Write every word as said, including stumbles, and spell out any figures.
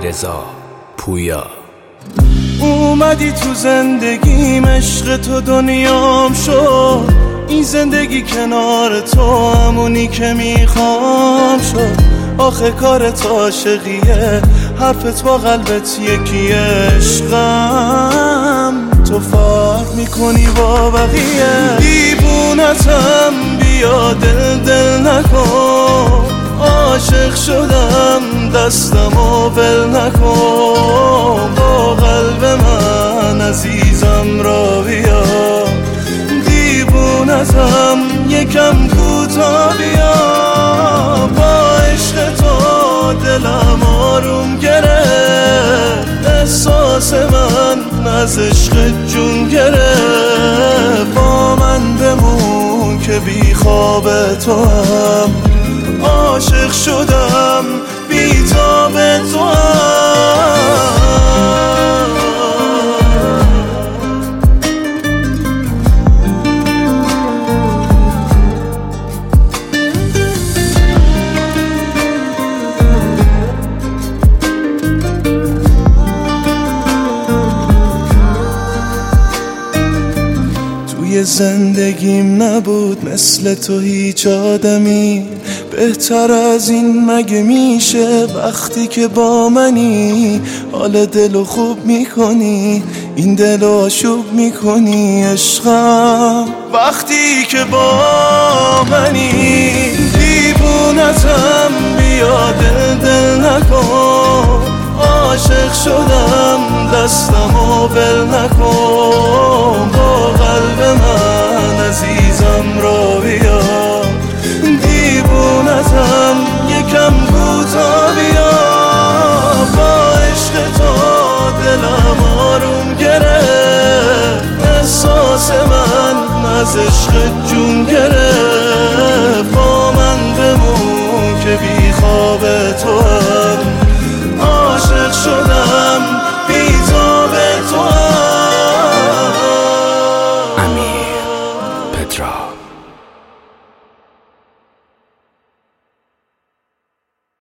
علیرضا پویا. اومدی تو زندگیم، عشق تو دنیام شد. این زندگی کنار تو همونی که میخوام شد. آخه کارت عاشقیه، حرفت با قلبت یکیه. عشقم تو فرق میکنی با بقیه. دیوونتم بیا دل دل نکن. عاشق شدم دستمو ول نکن. با قلب من عزیزم را بیا. دیوونتم یکم کوتاه بیا. با عشق تو دلم آروم گرفت. احساس من از عشق جون گرفت. با من بمون که بی خواب تو هم. عاشق شدم بی تاب تو هم. توی زندگیم نبود مثل تو هیچ آدمی. بهتر از این مگه میشه وقتی که با منی. حال دلو خوب میکنی، این دلو آشوب میکنی. عشقم وقتی که با منی. دیوونتم بیا دل دل نکن. عاشق شدم دستمو ول نکن. با قلب من عزیزم را بیا. دیوونتم یکم کوتاه بیا. با عشق تو دلم آروم گرفت. احساس من از عشق جون گرفت.